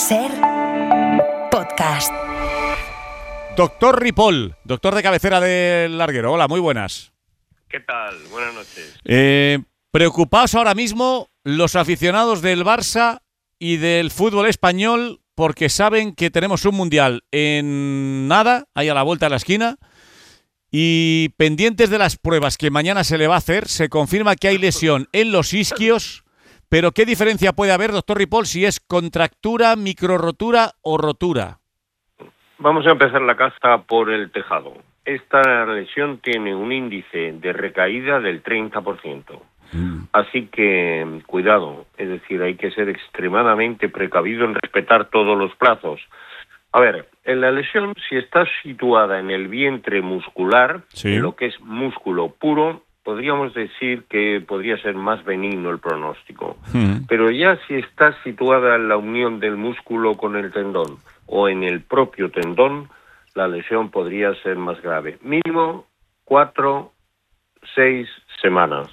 SER Podcast. Doctor Ripoll, doctor de cabecera del larguero. Hola, muy buenas. ¿Qué tal? Buenas noches. Preocupados ahora mismo los aficionados del Barça y del fútbol español porque saben que tenemos un mundial en nada, ahí a la vuelta de la esquina, y pendientes de las pruebas que mañana se le va a hacer. Se confirma que hay lesión en los isquios, pero ¿qué diferencia puede haber, doctor Ripoll, si es contractura, microrotura o rotura? Vamos a empezar la casa por el tejado. Esta lesión tiene un índice de recaída del 30%. Así que cuidado, es decir, hay que ser extremadamente precavido en respetar todos los plazos. A ver, en la lesión, si está situada en el vientre muscular, sí, en lo que es músculo puro, podríamos decir que podría ser más benigno el pronóstico. Pero ya si está situada en la unión del músculo con el tendón o en el propio tendón, la lesión podría ser más grave. Mínimo 4-6 semanas.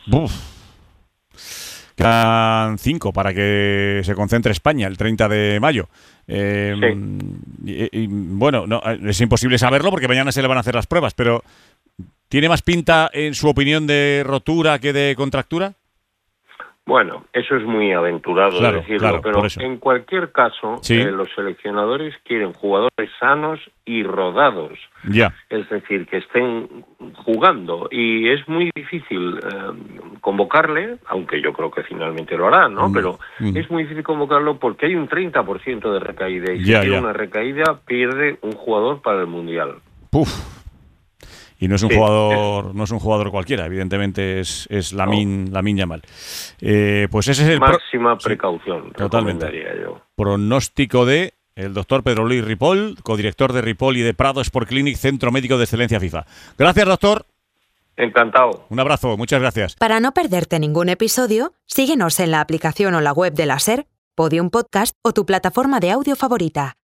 Quedan 5 para que se concentre España el 30 de mayo. Bueno, no, es imposible saberlo porque mañana se le van a hacer las pruebas, pero ¿tiene más pinta, en su opinión, de rotura que de contractura? Bueno, eso es muy aventurado decirlo, pero en cualquier caso, sí, los seleccionadores quieren jugadores sanos y rodados. Ya. Es decir, que estén jugando, y es muy difícil convocarle, aunque yo creo que finalmente lo harán, ¿no? Pero es muy difícil convocarlo porque hay un 30% de recaída, y si tiene una recaída, pierde un jugador para el Mundial. Y no es un jugador, no es un jugador cualquiera, evidentemente es Lamine Yamal. Pues ese es el máxima precaución, totalmente. Recomendaría yo. Pronóstico de el doctor Pedro Luis Ripoll, codirector de Ripoll y de Prado Sport Clinic, Centro Médico de Excelencia FIFA. Gracias, doctor. Encantado. Un abrazo, muchas gracias. Para no perderte ningún episodio, síguenos en la aplicación o la web de la SER, Podium Podcast o tu plataforma de audio favorita.